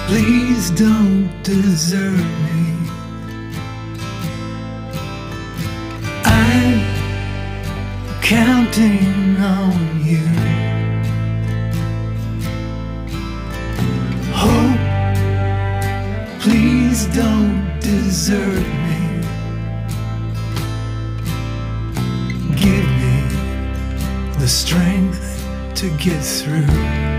Please don't desert me. I'm counting on you. Hope, please don't desert me. Give me the strength to get through.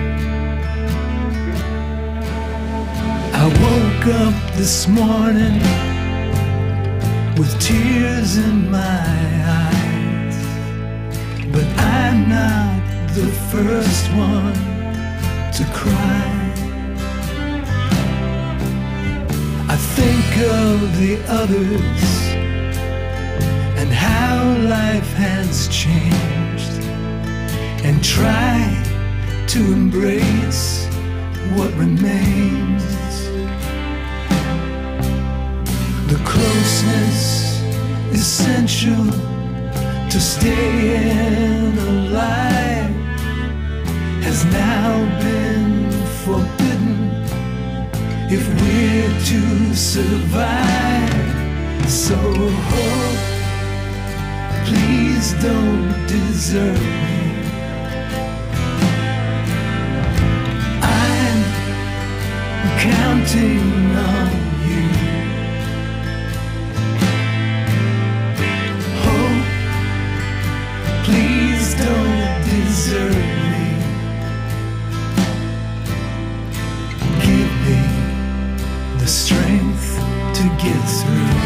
I woke up this morning with tears in my eyes, but I'm not the first one to cry. I think of the others and how life has changed, and try to embrace what remains. The closeness essential to staying alive has now been forbidden if we're to survive. So hope, please don't desert me. I'm counting on you. Hope, please don't desert me. Give me the strength to get through.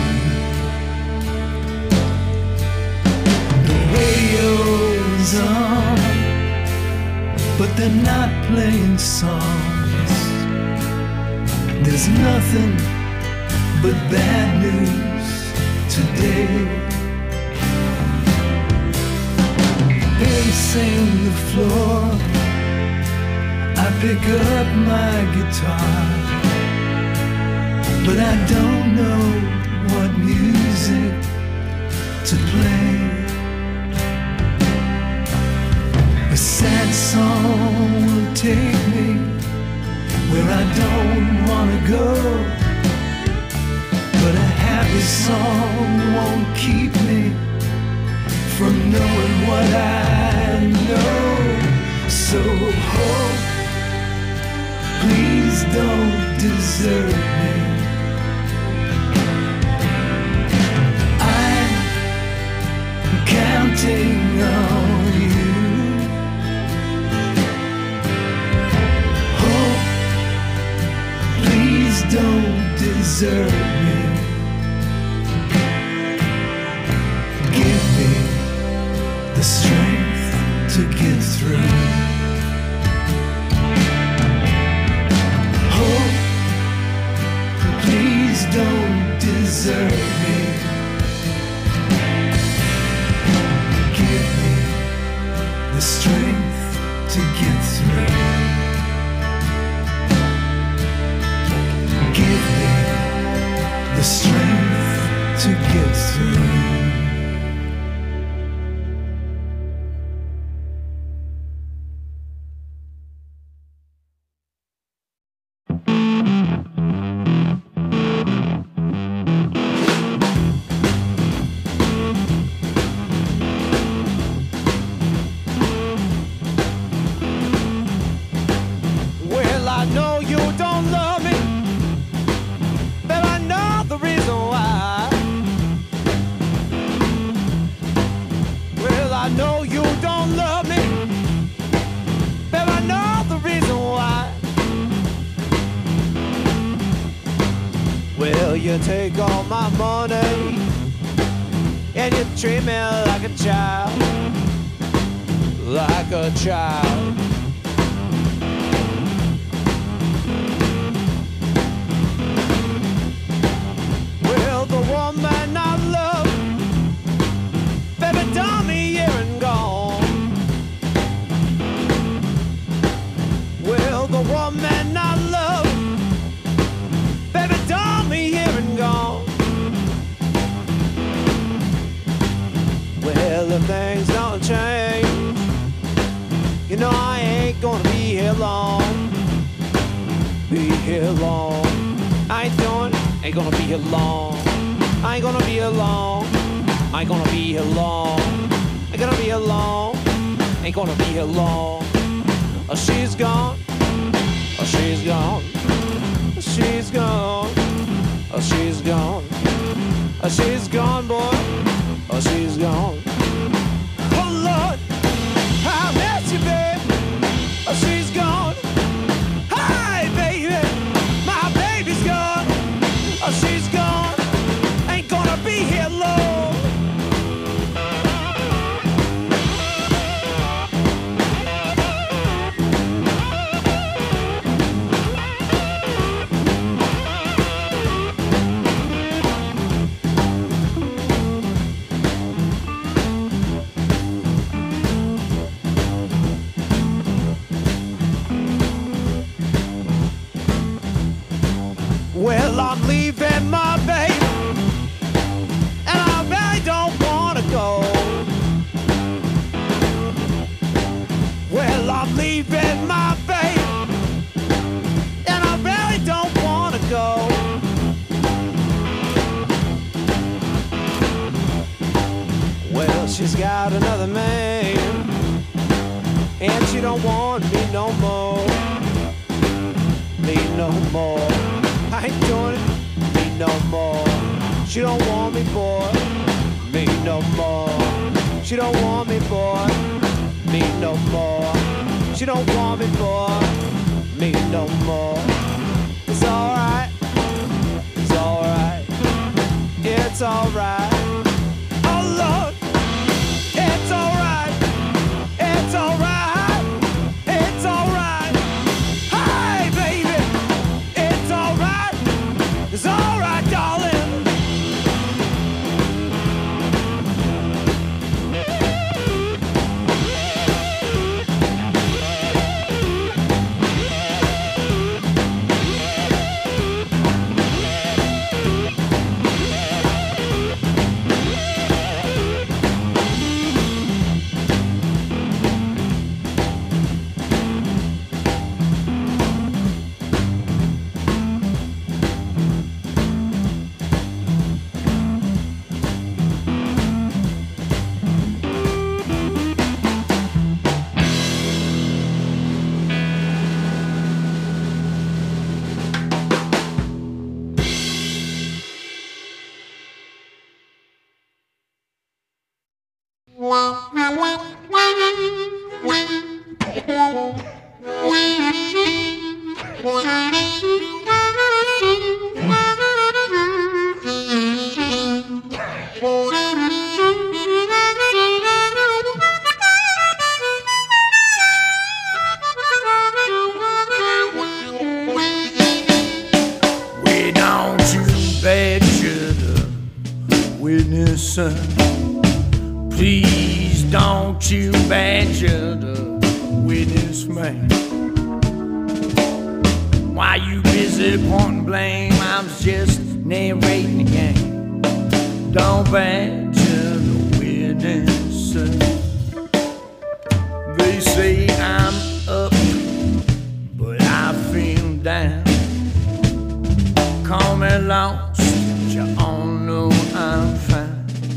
The radio's on, but they're not playing songs. There's nothing but bad news today. Pacing the floor, I pick up my guitar, but I don't know what music to play. A sad song will take me where I don't wanna go, but a happy song won't keep me from knowing what I know. So hope, please don't desert me. I'm counting on you. Hope, please don't desert me. Give me the strength to get through. Hope, please don't desert me. Give me the strength to get through. Give me the strength to get through. Well, I know you don't love me, but I know the reason why. Well, I know you don't love me, but I know the reason why. Well, you take all my money and you treat me like a child, like a child. Well, the woman I love, baby, done me here and gone. Well, the woman I love, baby, done me here and gone. Well, if things don't change, you know I ain't gonna be here long. be here long. I ain't doing, ain't gonna be here long. I ain't gonna be here long. I ain't gonna be here long. Ain't gonna be here long. Ain't gonna be here long. Oh, she's gone. Oh, she's gone. She's gone. Oh, she's gone. Oh, she's gone, boy. Oh, she's gone. Oh, Lord, I miss you, babe. Oh, she's gone. Hi, baby. My baby's gone. Oh, she's gone. Ain't gonna be here long. Well, I'm leaving my baby, and I really don't wanna go. Well, I'm leaving my baby, and I really don't wanna go. Well, she's got another man, and she don't want me no more. Me no more. I ain't doing it, me no more. She don't want me, boy, me no more. She don't want me, boy, me no more. She don't want me, boy, me no more. It's alright, it's alright, it's alright. Oh Lord, it's alright, it's alright, it's alright. Hi, baby, it's alright. It's alright, darling. We don't you badger the witness, son. Please don't you badger the witness, man. While you busy pointing blame, I was just narrating the game. Don't badger the witness, son. They say I'm up, but I feel down. Call me lost, but you all know I'm fine.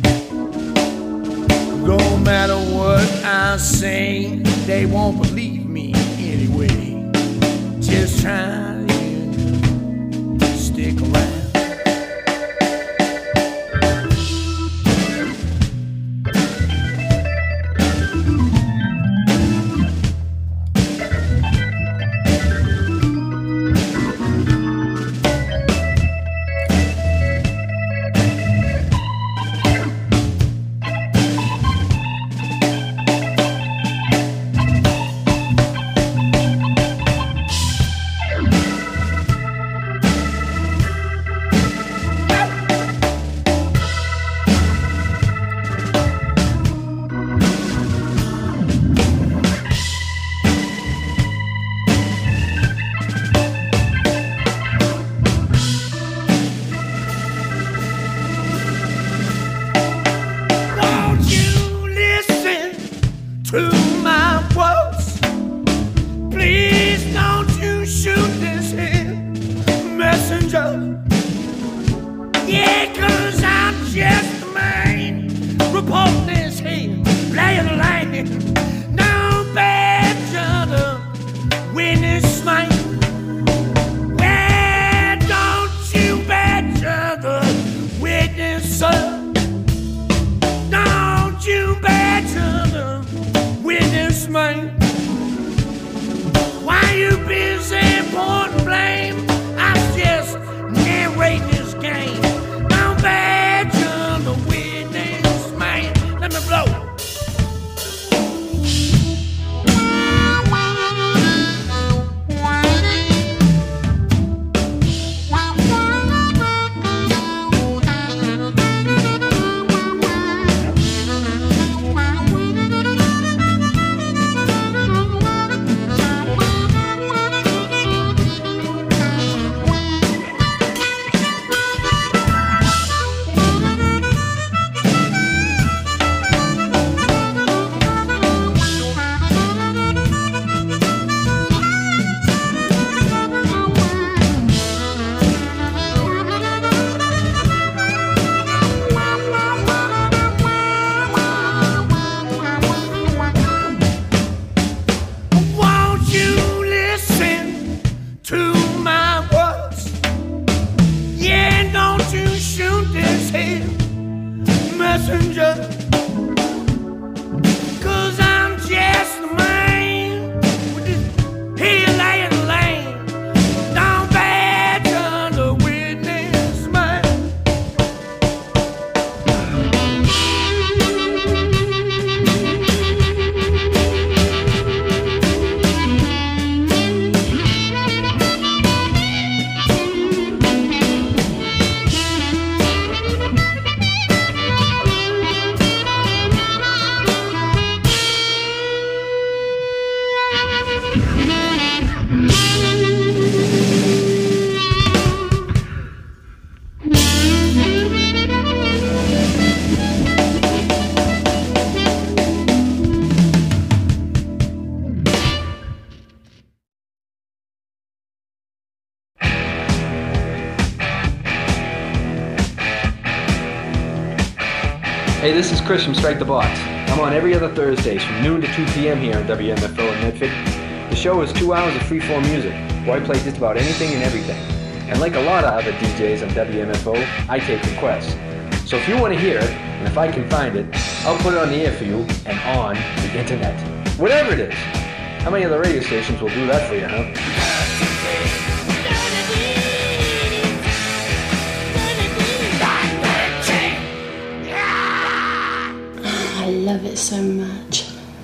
No matter what I say, they won't believe me anyway. Just try to stick around. No better the witness mine. Where don't you better the witness up? Don't you better the witness mine? Why you busy pointing blame? I'm just narrating this game. Don't better the witness man. Let me blow. Messenger, 'cause I'm just a man with this heel laying lane. Don't badger the witness man. Hey, this is Chris from Strike the Box. I'm on every other Thursdays from noon to 2 p.m. here on WMFO in Medford. The show is 2 hours of freeform music, where I play just about anything and everything. And like a lot of other DJs on WMFO, I take requests. So if you want to hear it, and if I can find it, I'll put it on the air for you and on the internet. Whatever it is. How many other radio stations will do that for you, huh? I love it so much.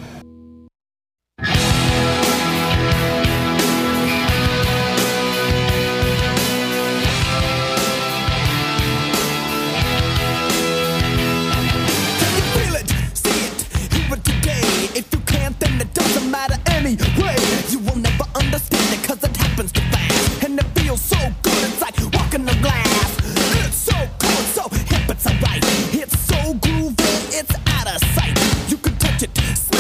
Anyway, you will never understand it, cause it happens too fast. And it feels so good, it's like walking on glass. It's so cool, it's so hip, it's alright. It's so groovy, it's out of sight. You can touch it,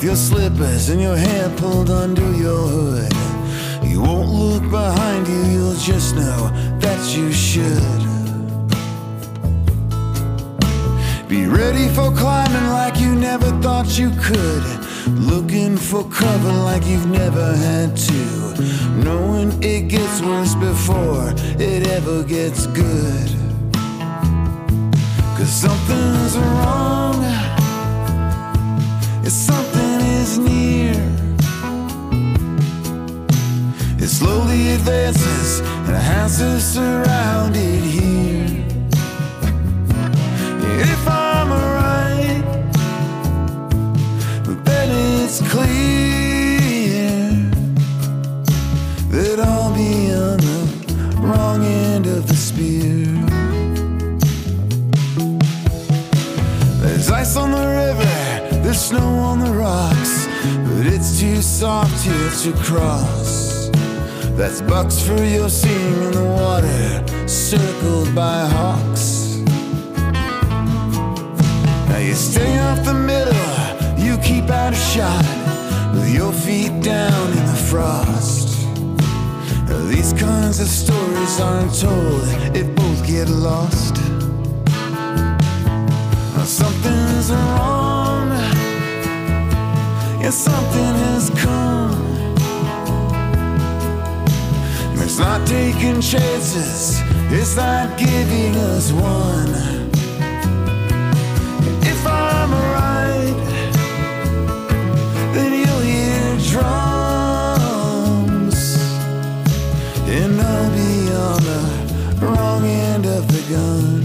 your slippers and your hair pulled under your hood. You won't look behind you, you'll just know that you should. Be ready for climbing like you never thought you could. Looking for cover like you've never had to. Knowing it gets worse before it ever gets good. 'Cause something's wrong, if something is near. It slowly advances and a house is surrounded here. If I'm right, then it's clear that I'll be on the wrong end of the spear. There's ice on the river, there's snow on the rocks, but it's too soft here to cross. That's bucks for your seeing in the water, circled by hawks. Now you stay off the middle, you keep out of shot, with your feet down in the frost. Now these kinds of stories aren't told if both get lost. Now something's wrong, yeah, something has come. It's not taking chances, it's not giving us one. If I'm right, then you'll hear drums, and I'll be on the wrong end of the gun.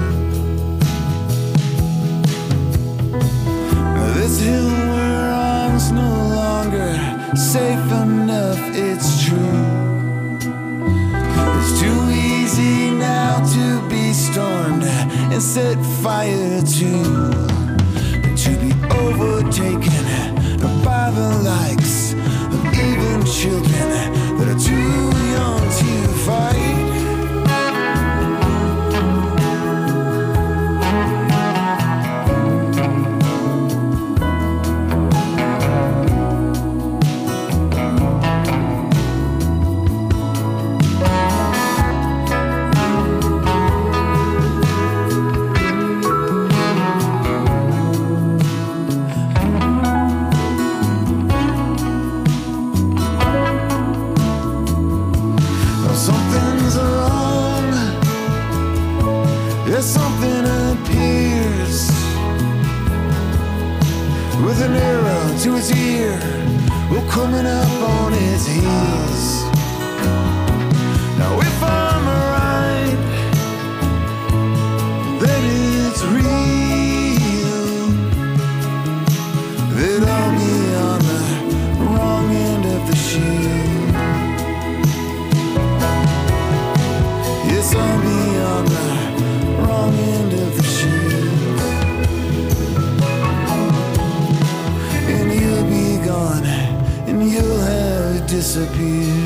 Now this hill we're on's no longer safe enough, it's true. It's too easy now to be stormed and set fire to be overtaken by the likes of even children that are too young to fight. Something's wrong, yeah, something appears with an arrow to its ear, well, coming up on its heels. Now if I'm right, then it's real, that I'll be on the wrong end of the shield. Yes, I'll be on the wrong end of the shield, and you'll be gone, and you'll have disappeared.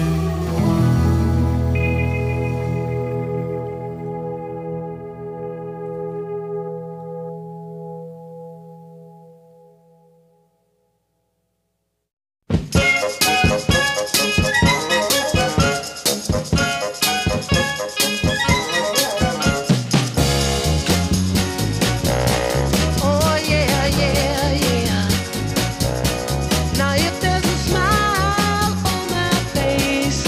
Now if there's a smile on my face,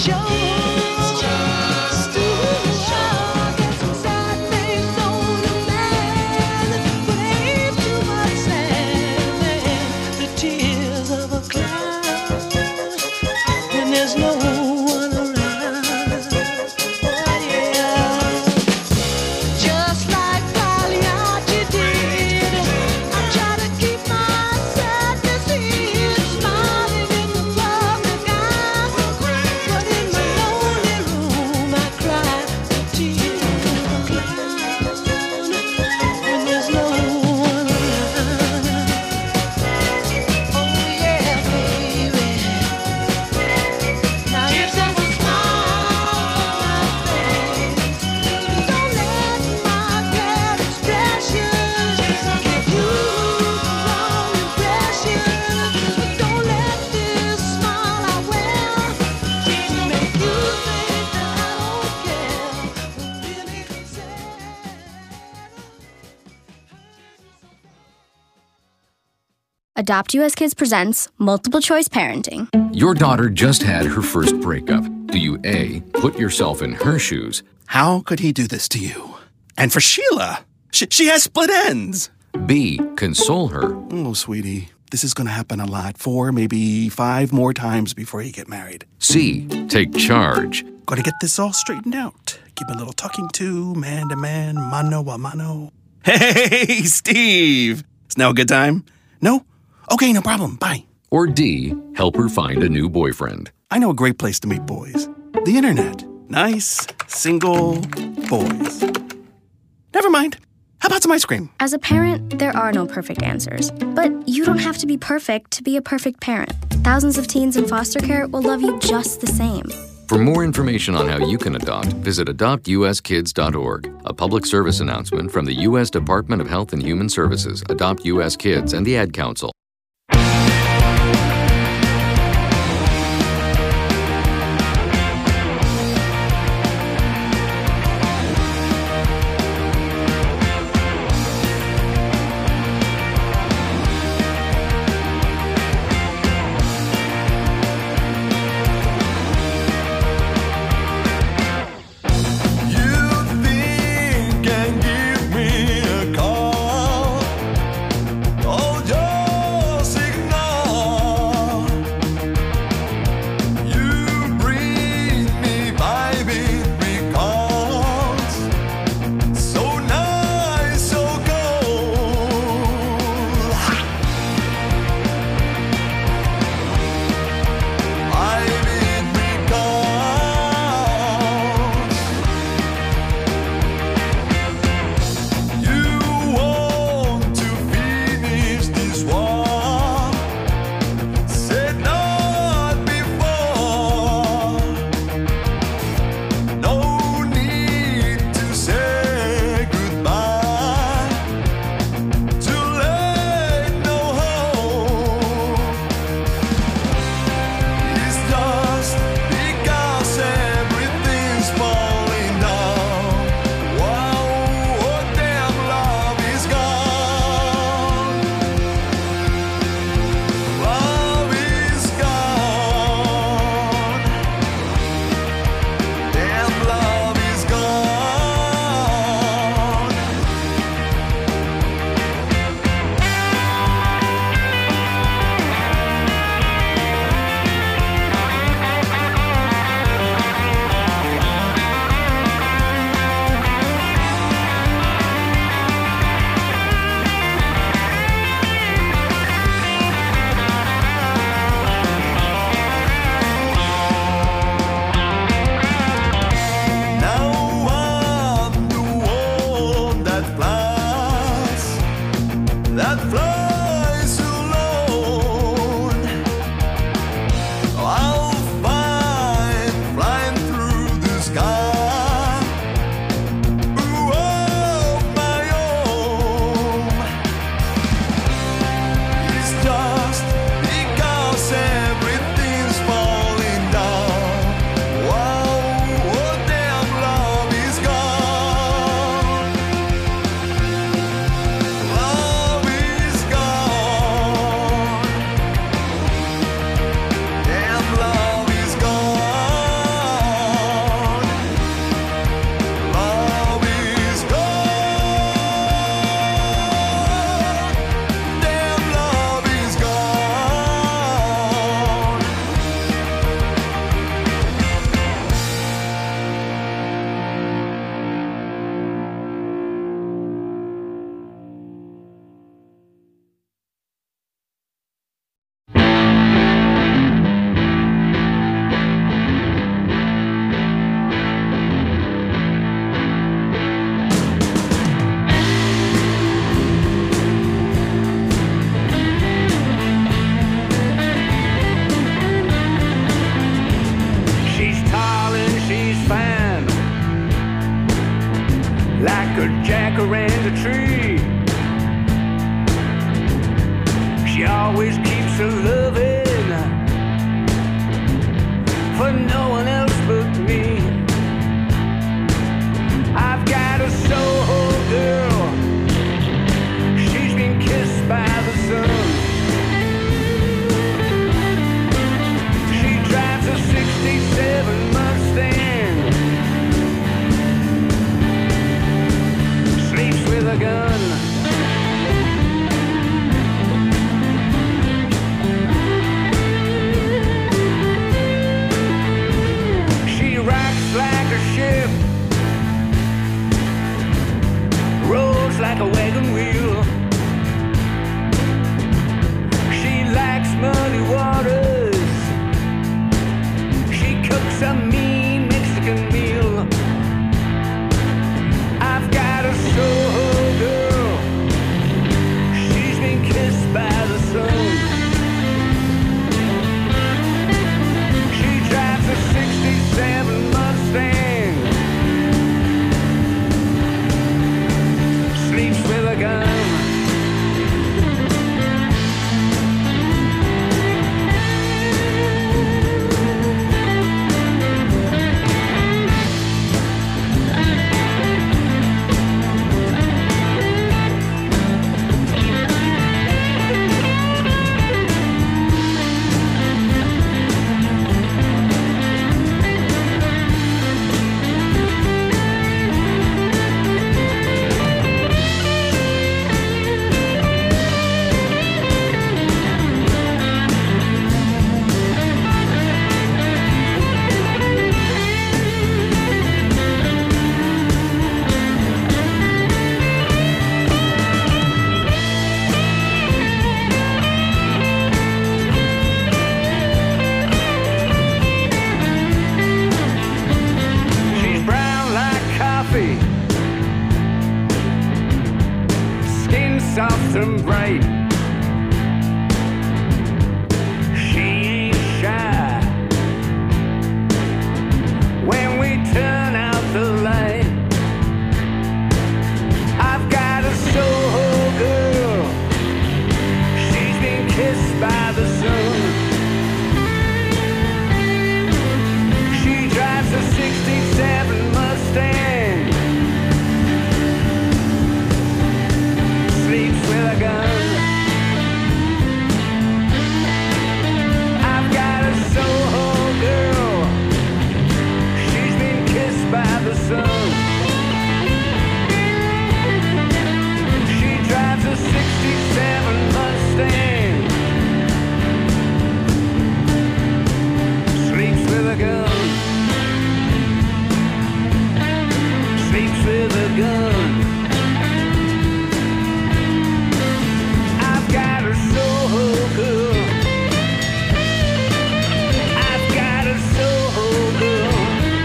Adopt US Kids presents Multiple Choice Parenting. Your daughter just had her first breakup. Do you A, put yourself in her shoes? How could he do this to you? And for Sheila, she has split ends. B, console her? Oh, sweetie, this is going to happen a lot. 4, maybe 5 more times before you get married. C, take charge? Got to get this all straightened out. Give a little talking to, man to man, mano a mano. Hey, Steve! Is now a good time? No? Okay, no problem. Bye. Or D, help her find a new boyfriend? I know a great place to meet boys. The internet. Nice, single boys. Never mind. How about some ice cream? As a parent, there are no perfect answers. But you don't have to be perfect to be a perfect parent. Thousands of teens in foster care will love you just the same. For more information on how you can adopt, visit adoptuskids.org. A public service announcement from the U.S. Department of Health and Human Services, Adopt U.S. Kids, and the Ad Council. Can give me a call. Oh, a jacaranda tree. She always keeps her loving for no one else but me. I've got a Soho girl, she's been kissed by the sun. She drives a 67 Mustang, sleeps with a gun. She rocks like a ship, rolls like a wagon wheel. She likes muddy waters, she cooks a mean Mexican meal. I've got a Soho girl, she's been kissed by the sun. She drives a 67 Mustang, sleeps with a gun. She's brown like coffee, skin soft and bright. She ain't shy when we turn out the light. I've got a Soho girl, she's been kissed by the sun. She drives a 67 Mustang, sleeps with a gun. I've got a Soho girl, she's been kissed by the sun. She drives a 67 Mustang, sleeps with a gun. Sleeps with a gun. I've got a Soho girl, I've got a Soho girl.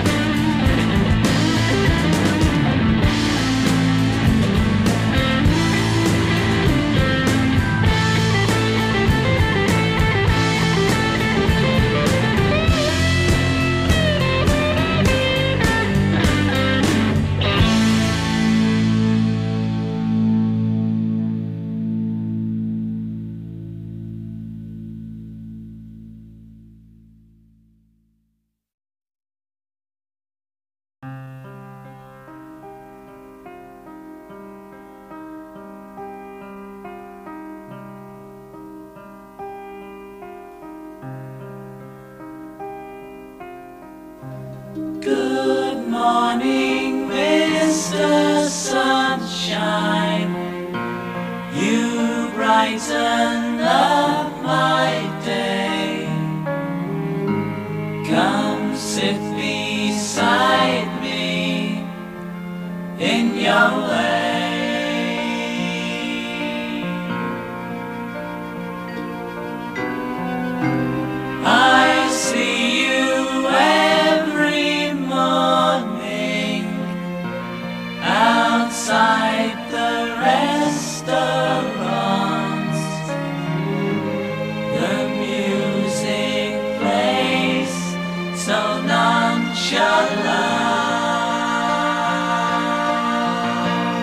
Good morning, Mr. Sunshine. You brighten up my day. Come sit beside me in your way. I see you every morning outside the restaurants. The music plays so nonchalant.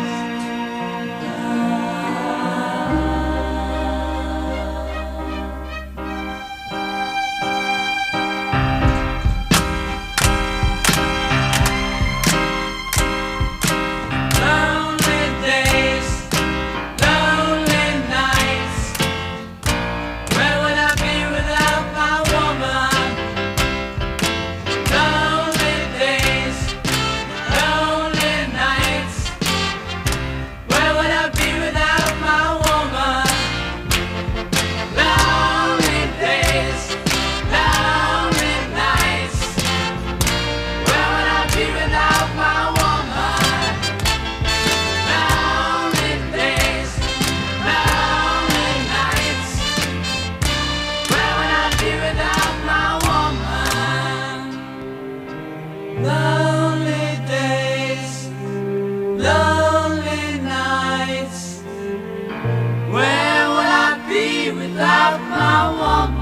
lonely days, lonely nights. Where would I be without my woman?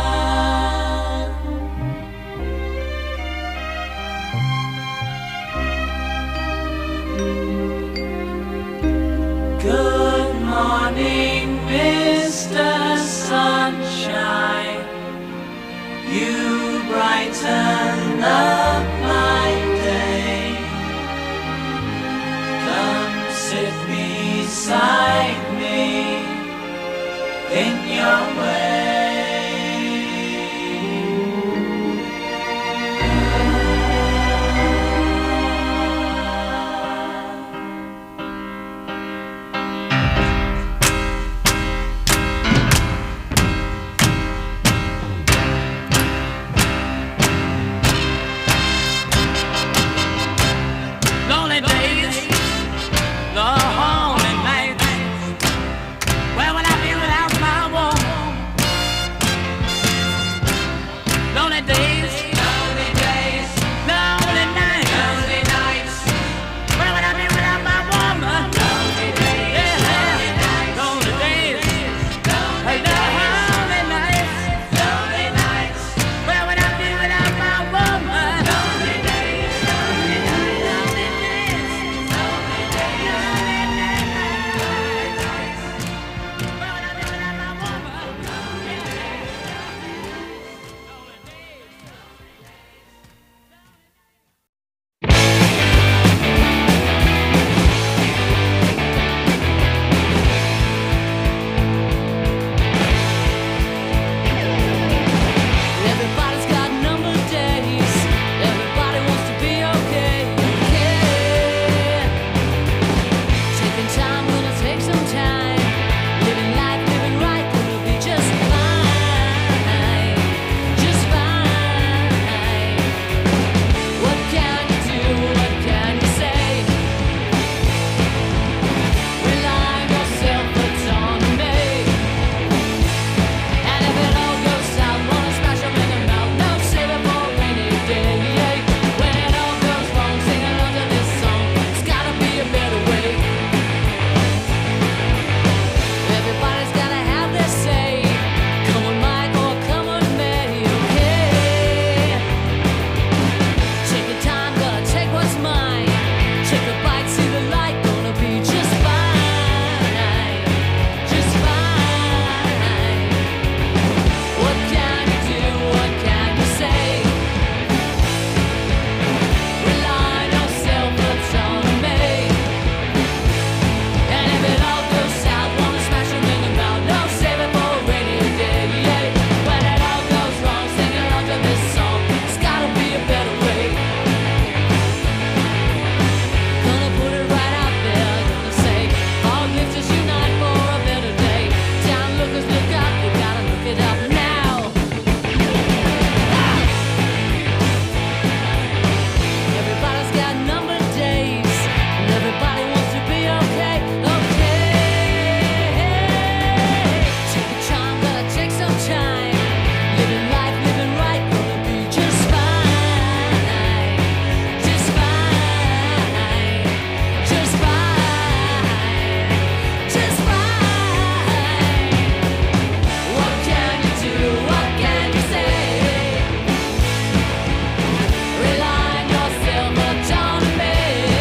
Good morning, Mr. Sunshine. You brighten up my day. Come sit beside me in your way. Lonely days, lonely nights. Where would I be without my woman? Lonely days, lonely days, lonely nights, lonely nights. Where would I be without my woman? Lonely days, lonely nights, lonely days, lonely nights, lonely nights. Where would I be without my woman? Lonely days, lonely nights, lonely days, lonely days, lonely nights. Where would I be without my woman? Lonely days, lonely days. Everybody's got numbered days. Everybody wants to be okay. Taking time, gonna take some time. Living life, living right, gonna be just fine. Just fine. What can you do? What can you say? Rely on yourself, it's on me. And if it all goes south, wanna smash 'em in the mouth. No, save it for a rainy day. When it all goes wrong, sing along to this song. It's gotta be a better way. Everybody's gotta have their say. Come on, Mike, or come on, May. Okay. Take your time, gotta take what's mine. Take a bite, see the light, gonna be just fine. Just fine. What can you do? What can you say? Rely on yourself, it's on me. And if it all goes south, wanna smash 'em in the mouth. No, save it for a rainy day. When it all goes wrong, sing along to this song. It's gotta be a better way. Gonna put it right out there. Gonna say, all lifters unite for a better day. Down lookers, look up. You gotta look it up now. Everybody's got numbered days, and everybody wants to be okay. Take your time, gotta take some time. Living life, living right, gonna be just fine. Just fine. Just fine. Just fine. What can you do? What can you say? Rely on yourself, but on me.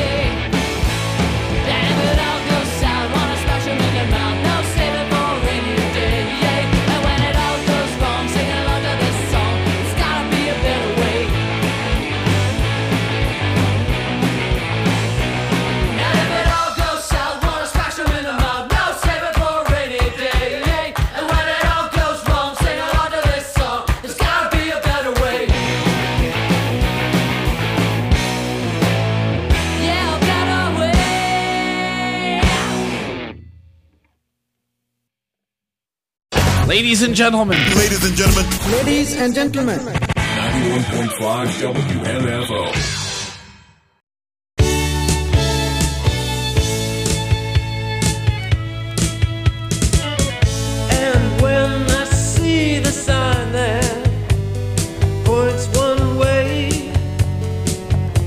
And if it all goes south, wanna smash 'em in the mouth. No, save it for a rainy day. And when it all goes wrong, sing along to this song. It's gotta be a better way. And if it all goes south, wanna smash 'em in the mouth. No, save it for a rainy day. And when it all goes wrong, sing along to this song. It's gotta be a better way. Yeah, a better way. Ladies and gentlemen. Ladies and gentlemen. Ladies and gentlemen. 91.5 WMFO. And when I see the sign that points one way,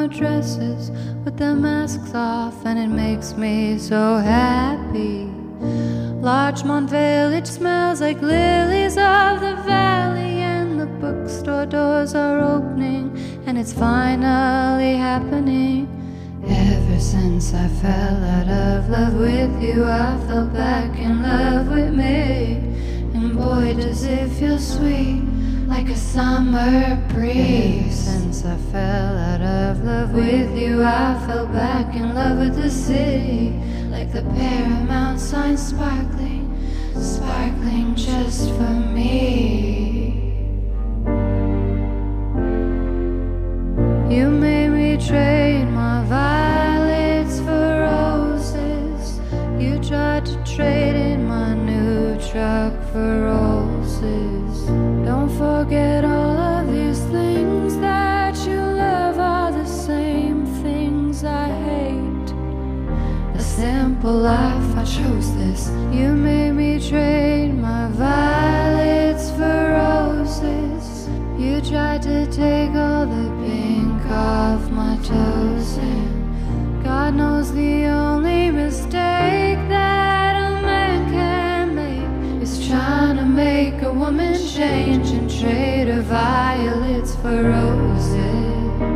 summer dresses with their masks off, and it makes me so happy. Larchmont Village smells like lilies of the valley, and the bookstore doors are opening, and it's finally happening. Ever since I fell out of love with you, I fell back in love with me. And boy, does it feel sweet, like a summer breeze. Since I fell out of love with you, I fell back in love with the city, like the Paramount sign sparkling, sparkling just for me. You made me trade my violets for roses. You tried to trade in my new truck for roses. Don't forget all of these things that you love are the same things I hate. A simple life, I chose this. You made me trade my violets for roses. You tried to take all the pink off my toes, and God knows the only mistake that a man can make is trying to make a woman change and trade her violets for roses.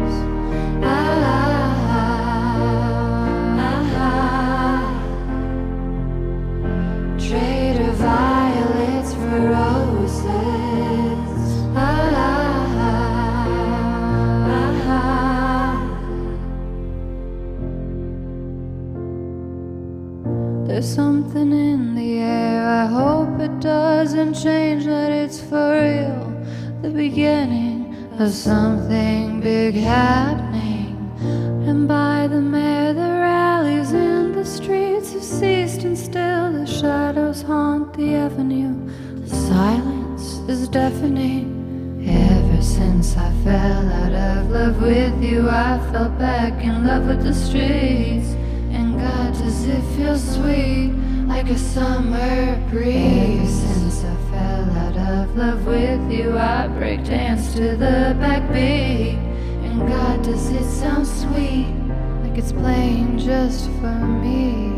Trade her violets for roses. There's something in the air, I hope it doesn't change, that it's for real, the beginning of something big happening. And by the mayor, the rallies in the streets have ceased, and still the shadows haunt the avenue. The silence is deafening. Ever since I fell out of love with you, I fell back in love with the streets. And God, does it feel sweet, like a summer breeze. Since I fell out of love with you, I break dance to the backbeat. And God, does it sound sweet, like it's playing just for me.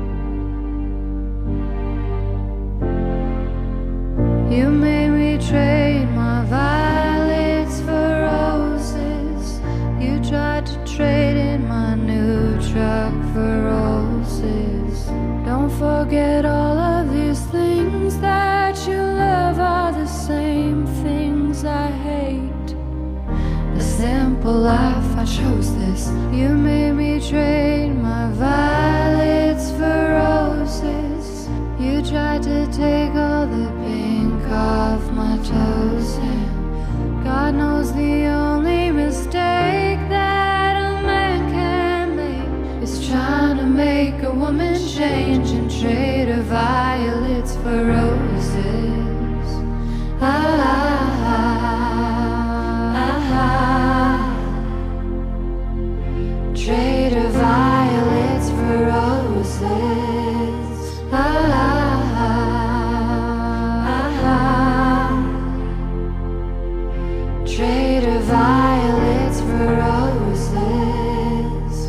You made me trade my violets for roses. You tried to trade in my new truck for roses. Don't forget all of these things that you love are the same things I hate. A simple life, I chose this. You made me trade my violets for roses. You tried to take all the pink off my toes, and God knows the only mistake that a man can make is trying to make a woman change and trade her violets for roses. Trade her violets for roses. Trade her violets for roses.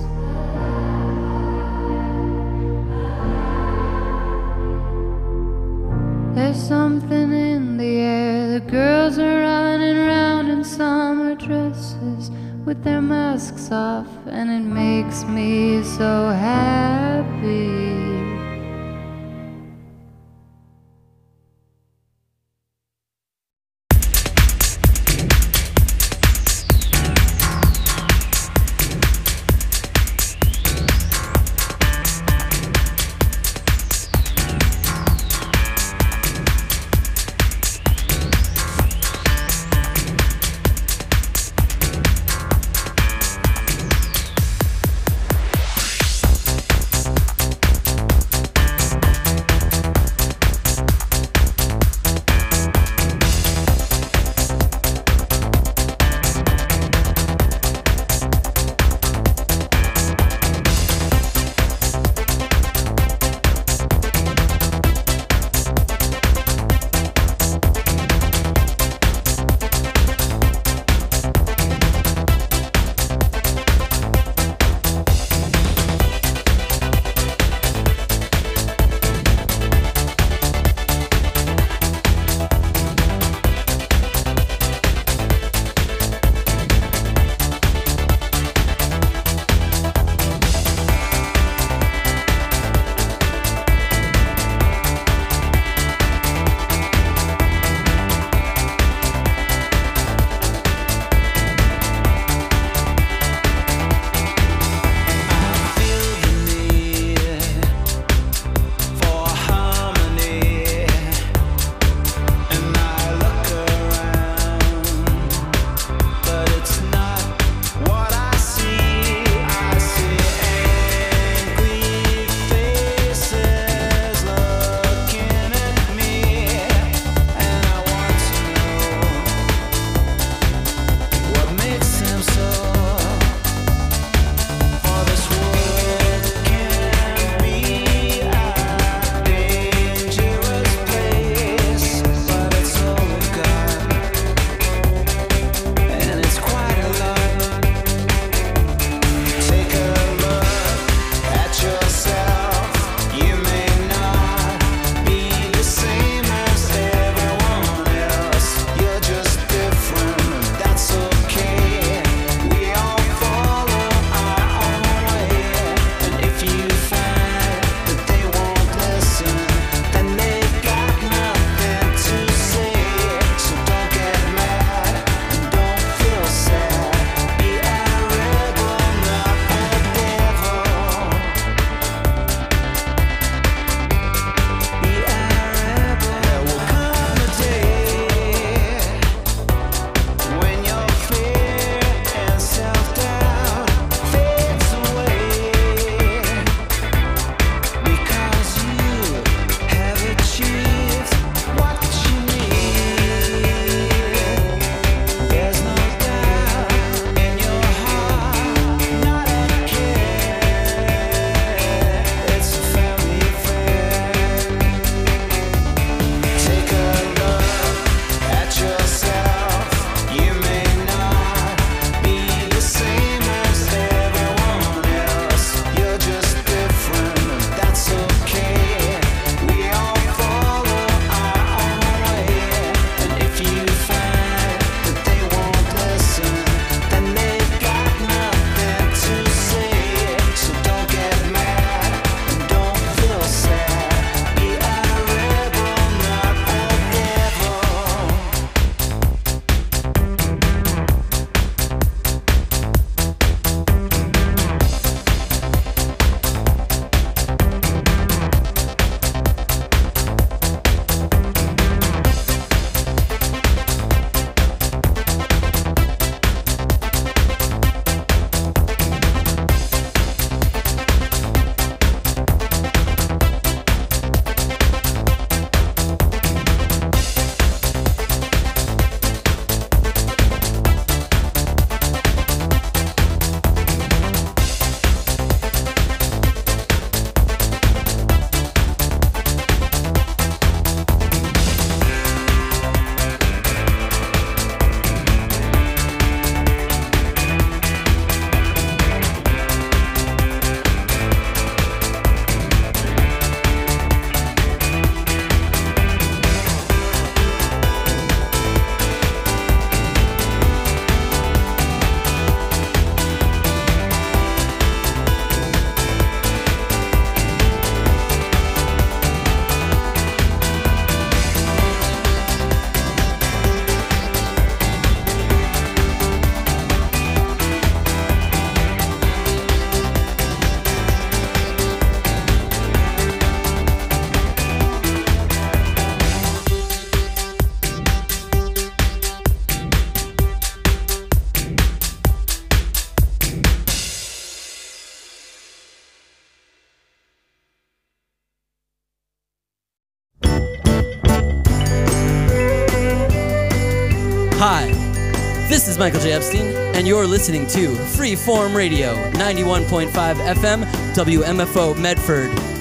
There's something in the air. The girls are running around in summer dresses with their masks off, and it makes me so happy. Hi, this is Michael J. Epstein, and you're listening to Freeform Radio, 91.5 FM, WMFO Medford.